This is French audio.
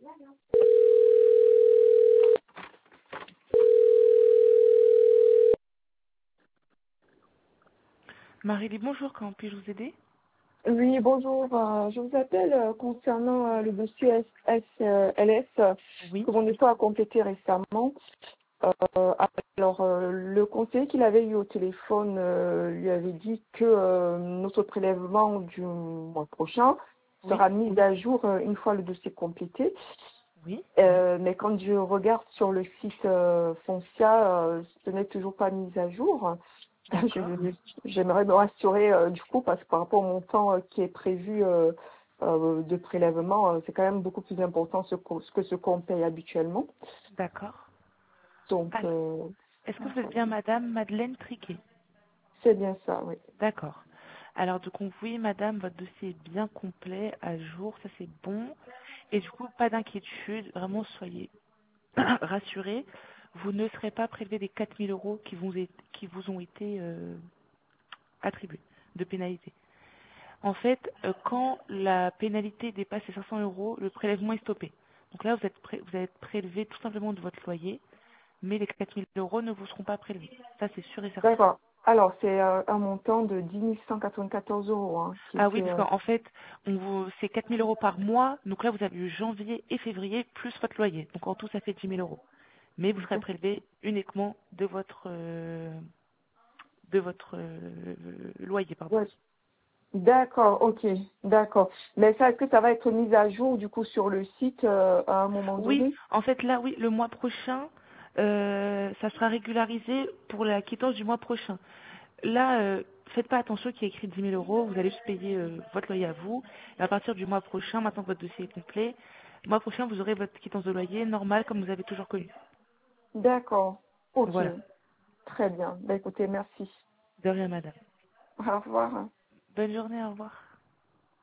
Marie, bonjour, comment puis-je vous aider? Oui, bonjour. Je vous appelle concernant le dossier LS Oui, que mon époux a complété récemment. Le conseiller qu'il avait eu au téléphone lui avait dit que notre prélèvement du mois prochain oui, sera mis à jour une fois le dossier complété. oui. Mais quand je regarde sur le site Foncia, ce n'est toujours pas mis à jour. D'accord, J'aimerais me rassurer du coup parce que par rapport au montant qui est prévu de prélèvement, c'est quand même beaucoup plus important que ce qu'on paye habituellement. d'accord. Donc, Alors, est-ce que vous êtes bien Madame Madeleine Triquet? c'est bien ça, oui. D'accord. Alors, donc, oui, Madame, votre dossier est bien complet, à jour, ça c'est bon. Et du coup, pas d'inquiétude, vraiment, soyez rassurés. Vous ne serez pas prélevé des 4000 euros qui vous ont été attribués de pénalité. En fait, quand la pénalité dépasse les 500 euros, le prélèvement est stoppé. Donc là, vous allez être prélevé tout simplement de votre loyer, mais les 4000 euros ne vous seront pas prélevés. Ça, c'est sûr et certain. D'accord. Alors, c'est un montant de 10 194 euros qui Ah oui, était... parce qu'en fait, c'est 4000 euros par mois. Donc là, vous avez eu janvier et février plus votre loyer. Donc en tout, ça fait 10 000 euros. Mais vous serez prélevé uniquement de votre loyer, pardon. ouais. D'accord, ok, d'accord. Mais ça, est-ce que ça va être mis à jour du coup sur le site à un moment Oui, donné? en fait, là, oui, le mois prochain, ça sera régularisé pour la quittance du mois prochain. Là, faites pas attention qu'il y ait écrit 10 000 euros, vous allez juste payer votre loyer à vous. Et à partir du mois prochain, maintenant que votre dossier est complet, le mois prochain, vous aurez votre quittance de loyer normale comme vous avez toujours connu. D'accord, ok, Voilà. très bien. Bah, écoutez, merci. De rien, madame. Au revoir. Bonne journée, au revoir.